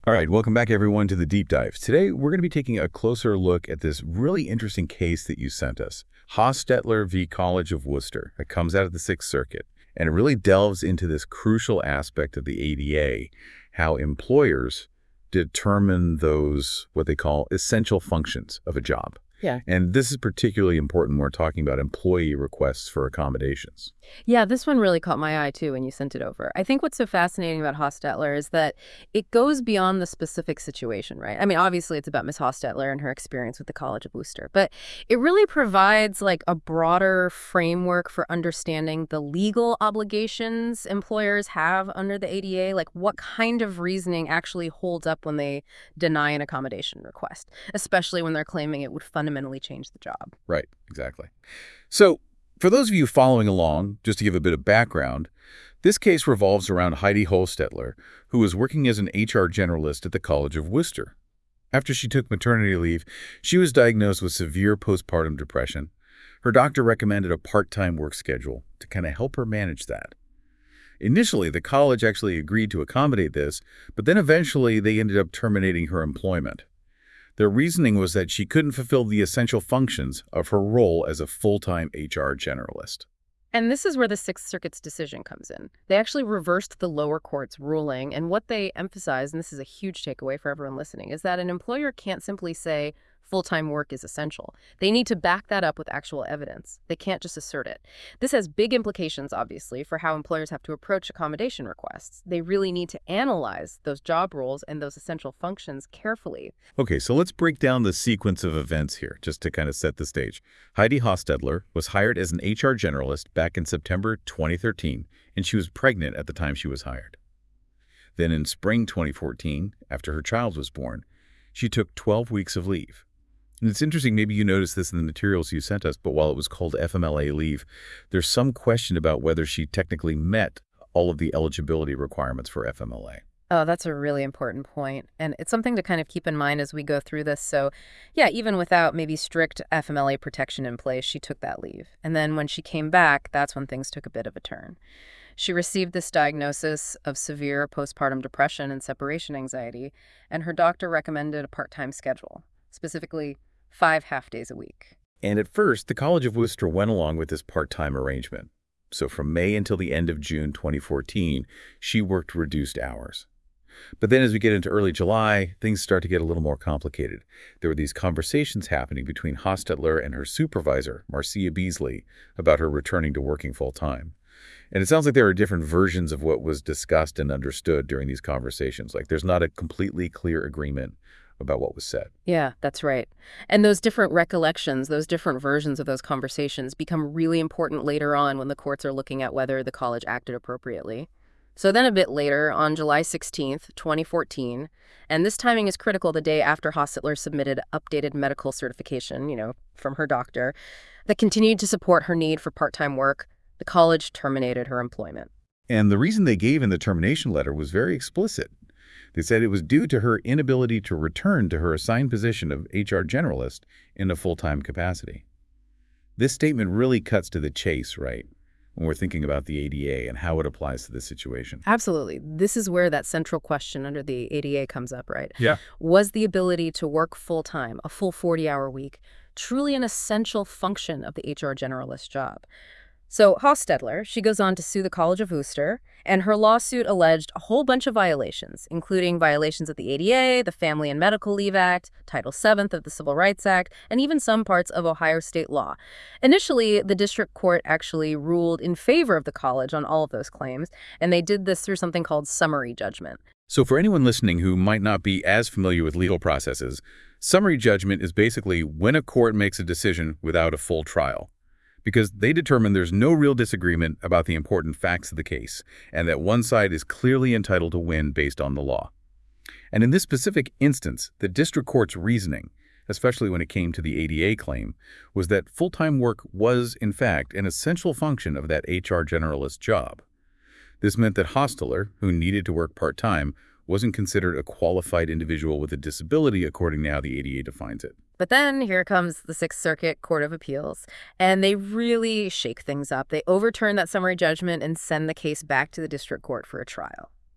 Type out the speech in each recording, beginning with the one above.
All right, welcome back everyone to the deep dive. Today, we're going to be taking a closer look at this really interesting case that you sent us, Hostetler v. College of Worcester. It comes out of the Sixth Circuit, and it really delves into this crucial aspect of the ADA, how employers determine those, what they call essential functions of a job. Yeah. And this is particularly important when we're talking about employee requests for accommodations. Yeah, this one really caught my eye too when you sent it over. I think what's so fascinating about Hostetler is that it goes beyond the specific situation, right? I mean, obviously it's about Miss Hostetler and her experience with the College of Worcester, but it really provides like a broader framework for understanding the legal obligations employers have under the ADA, like what kind of reasoning actually holds up when they deny an accommodation request, especially when they're claiming it would fundamentally change the job. Right, exactly. So, for those of you following along, just to give a bit of background, this case revolves around Heidi Hostetler, who was working as an HR generalist at the College of Worcester. After she took maternity leave, she was diagnosed with severe postpartum depression. Her doctor recommended a part-time work schedule to kind of help her manage that. Initially, the college actually agreed to accommodate this, but then eventually they ended up terminating her employment. Their reasoning was that she couldn't fulfill the essential functions of her role as a full-time HR generalist. And this is where the Sixth Circuit's decision comes in. They actually reversed the lower court's ruling, and what they emphasize, and this is a huge takeaway for everyone listening, is that an employer can't simply say full-time work is essential. They need to back that up with actual evidence. They can't just assert it. This has big implications, obviously, for how employers have to approach accommodation requests. They really need to analyze those job roles and those essential functions carefully. Okay, so let's break down the sequence of events here, just to kind of set the stage. Heidi Hostetler was hired as an HR generalist back in September 2013, and she was pregnant at the time she was hired. Then in spring 2014, after her child was born, she took 12 weeks of leave. And it's interesting, maybe you noticed this in the materials you sent us, but while it was called FMLA leave, there's some question about whether she technically met all of the eligibility requirements for FMLA. Oh, that's a really important point. And it's something to kind of keep in mind as we go through this. So, yeah, even without maybe strict FMLA protection in place, she took that leave. And then when she came back, that's when things took a bit of a turn. She received this diagnosis of severe postpartum depression and separation anxiety, and her doctor recommended a part-time schedule, specifically 5 half-days a week. And at first, the College of Worcester went along with this part-time arrangement. So from May until the end of June 2014, she worked reduced hours. But then as we get into early July, things start to get a little more complicated. There were these conversations happening between Hostetler and her supervisor, Marcia Beasley, about her returning to working full-time. And it sounds like there are different versions of what was discussed and understood during these conversations. Like there's not a completely clear agreement about what was said. Yeah, that's right. And those different recollections, those different versions of those conversations become really important later on when the courts are looking at whether the college acted appropriately. So then a bit later, on July 16th, 2014, and this timing is critical the day after Hostetler submitted updated medical certification, from her doctor, that continued to support her need for part-time work, the college terminated her employment. And the reason they gave in the termination letter was very explicit. They said it was due to her inability to return to her assigned position of HR generalist in a full-time capacity. This statement really cuts to the chase, right, when we're thinking about the ADA and how it applies to this situation. Absolutely. This is where that central question under the ADA comes up, right? Yeah. Was the ability to work full-time, a full 40-hour week, truly an essential function of the HR generalist job? So Hostetler, she goes on to sue the College of Worcester, and her lawsuit alleged a whole bunch of violations, including violations of the ADA, the Family and Medical Leave Act, Title VII of the Civil Rights Act, and even some parts of Ohio state law. Initially, the district court actually ruled in favor of the college on all of those claims, and they did this through something called summary judgment. So for anyone listening who might not be as familiar with legal processes, summary judgment is basically when a court makes a decision without a full trial, because they determine there's no real disagreement about the important facts of the case, and that one side is clearly entitled to win based on the law. And in this specific instance, the district court's reasoning, especially when it came to the ADA claim, was that full-time work was, in fact, an essential function of that HR generalist job. This meant that Hostetler, who needed to work part-time, wasn't considered a qualified individual with a disability according to how the ADA defines it. But then here comes the Sixth Circuit Court of Appeals, and they really shake things up. They overturn that summary judgment and send the case back to the district court for a trial.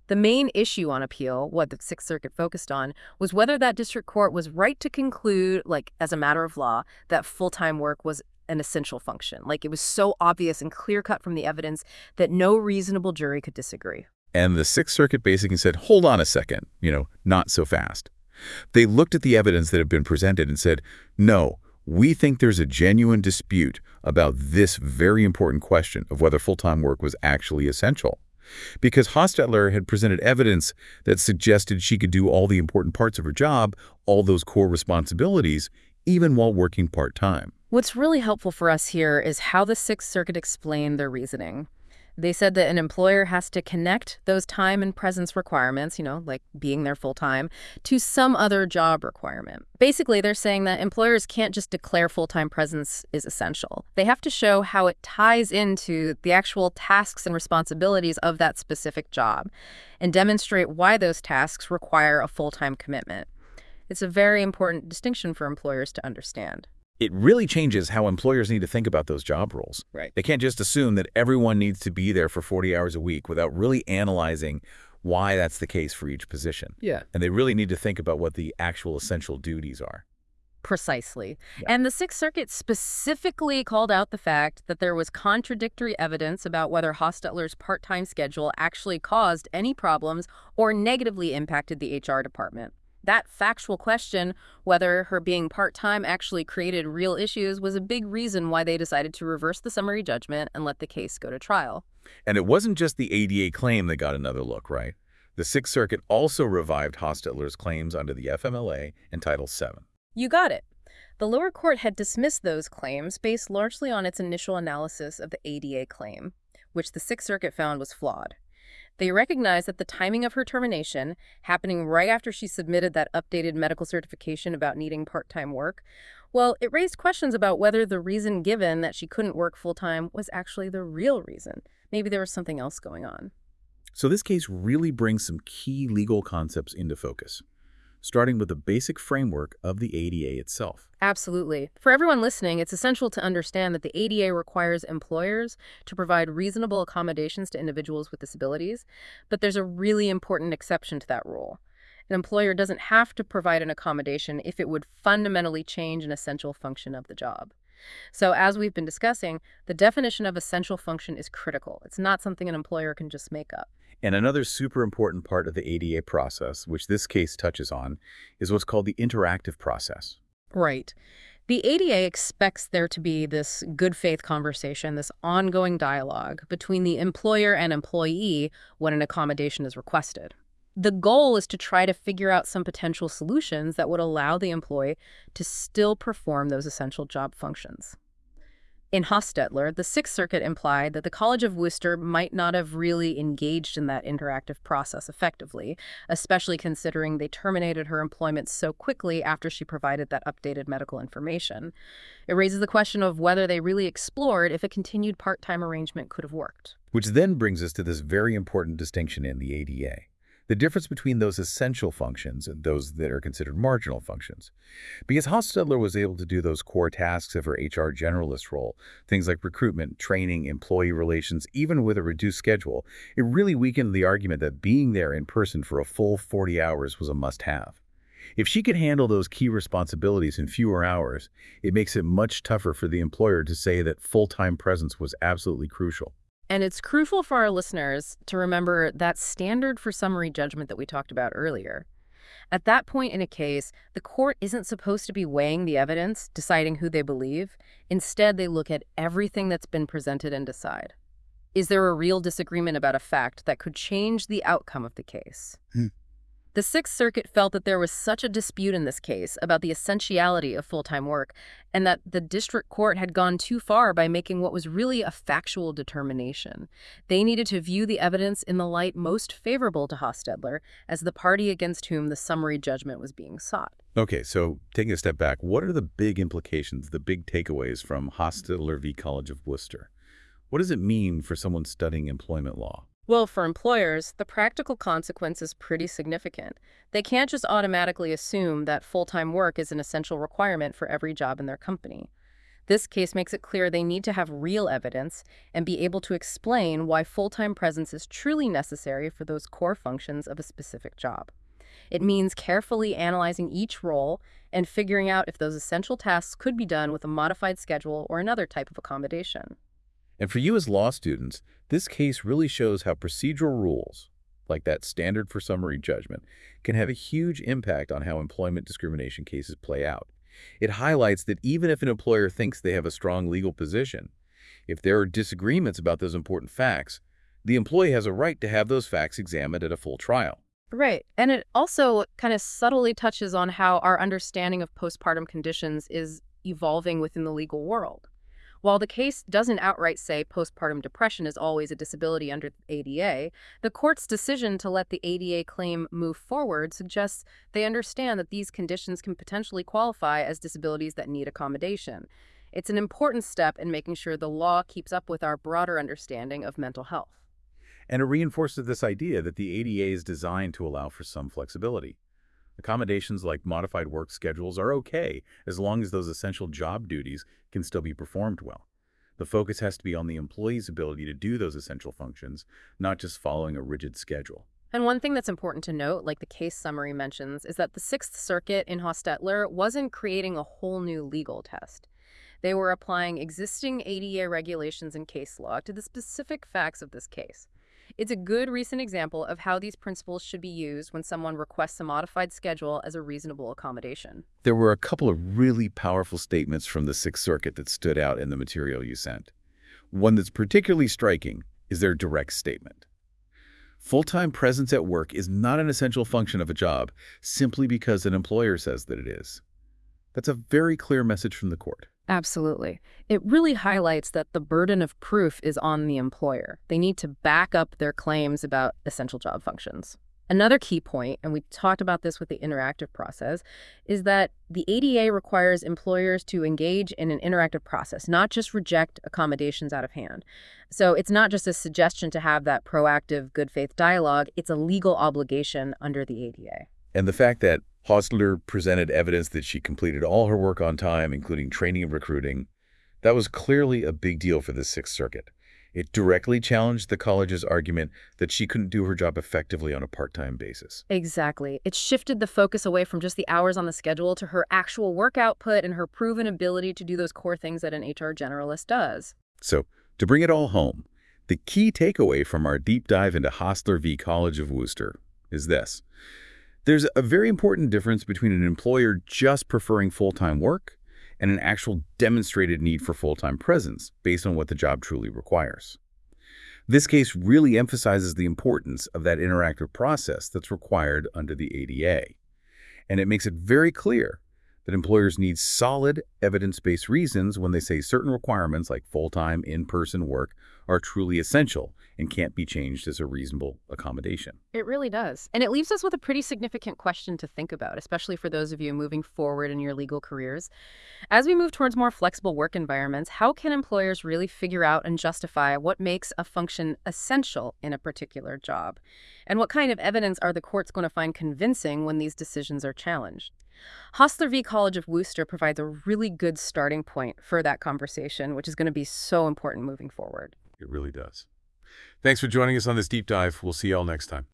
The main issue on appeal, what the Sixth Circuit focused on, was whether that district court was right to conclude, like, as a matter of law, that full-time work was an essential function. Like, it was so obvious and clear-cut from the evidence that no reasonable jury could disagree. And the Sixth Circuit basically said, hold on a second, not so fast. They looked at the evidence that had been presented and said, no, we think there's a genuine dispute about this very important question of whether full-time work was actually essential. Because Hostetler had presented evidence that suggested she could do all the important parts of her job, all those core responsibilities, even while working part-time. What's really helpful for us here is how the Sixth Circuit explained their reasoning. They said that an employer has to connect those time and presence requirements, like being there full time, to some other job requirement. Basically, they're saying that employers can't just declare full-time presence is essential. They have to show how it ties into the actual tasks and responsibilities of that specific job and demonstrate why those tasks require a full-time commitment. It's a very important distinction for employers to understand. It really changes how employers need to think about those job roles. Right. They can't just assume that everyone needs to be there for 40 hours a week without really analyzing why that's the case for each position. Yeah. And they really need to think about what the actual essential duties are. Precisely. Yeah. And the Sixth Circuit specifically called out the fact that there was contradictory evidence about whether Hostetler's part-time schedule actually caused any problems or negatively impacted the HR department. That factual question, whether her being part-time actually created real issues, was a big reason why they decided to reverse the summary judgment and let the case go to trial. And it wasn't just the ADA claim that got another look, right? The Sixth Circuit also revived Hostetler's claims under the FMLA and Title VII. You got it. The lower court had dismissed those claims based largely on its initial analysis of the ADA claim, which the Sixth Circuit found was flawed. They recognized that the timing of her termination, happening right after she submitted that updated medical certification about needing part-time work, well, it raised questions about whether the reason given that she couldn't work full-time was actually the real reason. Maybe there was something else going on. So this case really brings some key legal concepts into focus, starting with the basic framework of the ADA itself. Absolutely. For everyone listening, it's essential to understand that the ADA requires employers to provide reasonable accommodations to individuals with disabilities, but there's a really important exception to that rule. An employer doesn't have to provide an accommodation if it would fundamentally change an essential function of the job. So as we've been discussing, the definition of essential function is critical. It's not something an employer can just make up. And another super important part of the ADA process, which this case touches on, is what's called the interactive process. Right. The ADA expects there to be this good faith conversation, this ongoing dialogue between the employer and employee when an accommodation is requested. The goal is to try to figure out some potential solutions that would allow the employee to still perform those essential job functions. In Hostetler, the Sixth Circuit implied that the College of Wooster might not have really engaged in that interactive process effectively, especially considering they terminated her employment so quickly after she provided that updated medical information. It raises the question of whether they really explored if a continued part-time arrangement could have worked. Which then brings us to this very important distinction in the ADA. The difference between those essential functions and those that are considered marginal functions. Because Hostetler was able to do those core tasks of her HR generalist role, things like recruitment, training, employee relations, even with a reduced schedule, it really weakened the argument that being there in person for a full 40 hours was a must-have. If she could handle those key responsibilities in fewer hours, it makes it much tougher for the employer to say that full-time presence was absolutely crucial. And it's crucial for our listeners to remember that standard for summary judgment that we talked about earlier. At that point in a case, the court isn't supposed to be weighing the evidence, deciding who they believe. Instead, they look at everything that's been presented and decide. Is there a real disagreement about a fact that could change the outcome of the case? The Sixth Circuit felt that there was such a dispute in this case about the essentiality of full-time work, and that the district court had gone too far by making what was really a factual determination. They needed to view the evidence in the light most favorable to Hostetler as the party against whom the summary judgment was being sought. Okay, so taking a step back, what are the big implications, the big takeaways from Hostetler v. College of Wooster? What does it mean for someone studying employment law? Well, for employers, the practical consequence is pretty significant. They can't just automatically assume that full-time work is an essential requirement for every job in their company. This case makes it clear they need to have real evidence and be able to explain why full-time presence is truly necessary for those core functions of a specific job. It means carefully analyzing each role and figuring out if those essential tasks could be done with a modified schedule or another type of accommodation. And for you as law students, this case really shows how procedural rules, like that standard for summary judgment, can have a huge impact on how employment discrimination cases play out. It highlights that even if an employer thinks they have a strong legal position, if there are disagreements about those important facts, the employee has a right to have those facts examined at a full trial. Right. And it also kind of subtly touches on how our understanding of postpartum conditions is evolving within the legal world. While the case doesn't outright say postpartum depression is always a disability under the ADA, the court's decision to let the ADA claim move forward suggests they understand that these conditions can potentially qualify as disabilities that need accommodation. It's an important step in making sure the law keeps up with our broader understanding of mental health. And it reinforces this idea that the ADA is designed to allow for some flexibility. Accommodations like modified work schedules are okay as long as those essential job duties can still be performed well. The focus has to be on the employee's ability to do those essential functions, not just following a rigid schedule. And one thing that's important to note, like the case summary mentions, is that the Sixth Circuit in Hostetler wasn't creating a whole new legal test. They were applying existing ADA regulations and case law to the specific facts of this case. It's a good recent example of how these principles should be used when someone requests a modified schedule as a reasonable accommodation. There were a couple of really powerful statements from the Sixth Circuit that stood out in the material you sent. One that's particularly striking is their direct statement. Full-time presence at work is not an essential function of a job simply because an employer says that it is. That's a very clear message from the court. Absolutely. It really highlights that the burden of proof is on the employer. They need to back up their claims about essential job functions. Another key point, and we talked about this with the interactive process, is that the ADA requires employers to engage in an interactive process, not just reject accommodations out of hand. So it's not just a suggestion to have that proactive, good faith dialogue, it's a legal obligation under the ADA. And the fact that Hostler presented evidence that she completed all her work on time, including training and recruiting, that was clearly a big deal for the Sixth Circuit. It directly challenged the college's argument that she couldn't do her job effectively on a part-time basis. Exactly. It shifted the focus away from just the hours on the schedule to her actual work output and her proven ability to do those core things that an HR generalist does. So, to bring it all home, the key takeaway from our deep dive into Hostler v. College of Wooster is this. There's a very important difference between an employer just preferring full-time work and an actual demonstrated need for full-time presence based on what the job truly requires. This case really emphasizes the importance of that interactive process that's required under the ADA. And it makes it very clear that employers need solid, evidence-based reasons when they say certain requirements like full-time, in-person work are truly essential and can't be changed as a reasonable accommodation. It really does. And it leaves us with a pretty significant question to think about, especially for those of you moving forward in your legal careers. As we move towards more flexible work environments, how can employers really figure out and justify what makes a function essential in a particular job? And what kind of evidence are the courts going to find convincing when these decisions are challenged? Hostler v. College of Wooster provides a really good starting point for that conversation, which is going to be so important moving forward. It really does. Thanks for joining us on this deep dive. We'll see you all next time.